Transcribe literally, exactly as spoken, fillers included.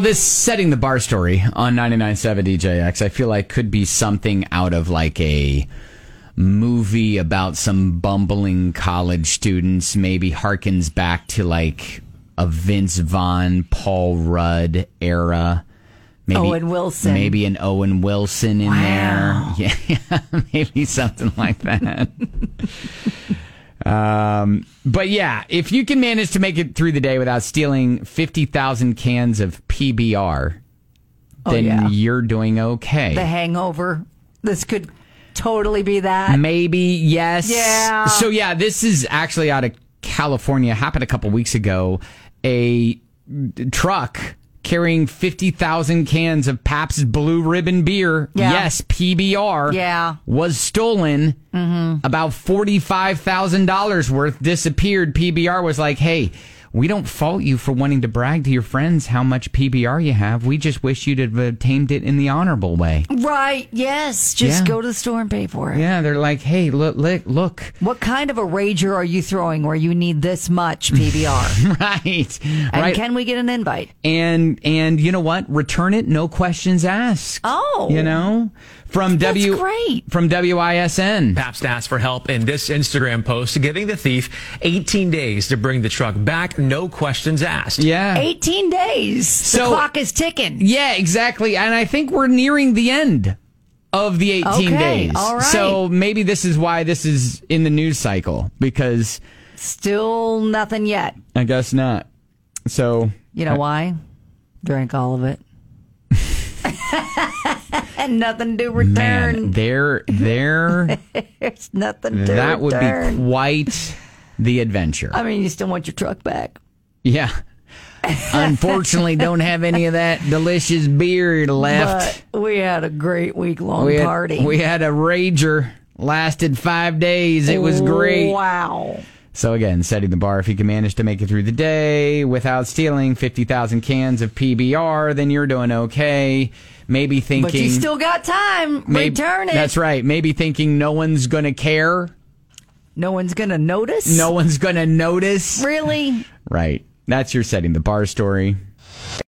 This setting the bar story on ninety-nine point seven D J X, I feel like could be something out of like a movie about some bumbling college students, maybe harkens back to like a Vince Vaughn, Paul Rudd era. Maybe, Owen Wilson. Maybe an Owen Wilson in wow. there. Yeah, maybe something like that. Um, but yeah, if you can manage to make it through the day without stealing fifty thousand cans of P B R, then oh, yeah. you're doing okay. The Hangover. This could totally be that. Maybe, yes. Yeah. So yeah, this is actually out of California. Happened a couple weeks ago. A truck carrying fifty thousand cans of Pabst Blue Ribbon beer, yeah. yes, P B R, yeah. was stolen. Mm-hmm. About forty-five thousand dollars worth disappeared. P B R was like, hey, we don't fault you for wanting to brag to your friends how much P B R you have. We just wish you'd have obtained it in the honorable way. Right, yes. Just yeah. go to the store and pay for it. Yeah, they're like, hey, look, look, look. What kind of a rager are you throwing where you need this much P B R? right. And right. can we get an invite? And, and you know what? Return it, no questions asked. Oh. You know? From That's W great. From W I S N. Pabst asked for help in this Instagram post, giving the thief eighteen days to bring the truck back. No questions asked. Yeah. eighteen days. So, the clock is ticking. Yeah, exactly. And I think we're nearing the end of the eighteen okay, days. All right. So maybe this is why this is in the news cycle, because still nothing yet. I guess not. So you know I, why? Drank all of it. And nothing to return. Man, there, there. There's nothing to that return. would be quite the adventure. I mean, you still want your truck back. Yeah. Unfortunately, don't have any of that delicious beer left. But we had a great week-long we had, party. We had a rager. Lasted five days. It was great. Wow. So again, setting the bar. If you can manage to make it through the day without stealing fifty thousand cans of P B R, then you're doing okay. Maybe thinking... But you still got time. Maybe, Return it. That's right. Maybe thinking no one's going to care. No one's going to notice? No one's going to notice. Really? Right. That's your setting the bar story.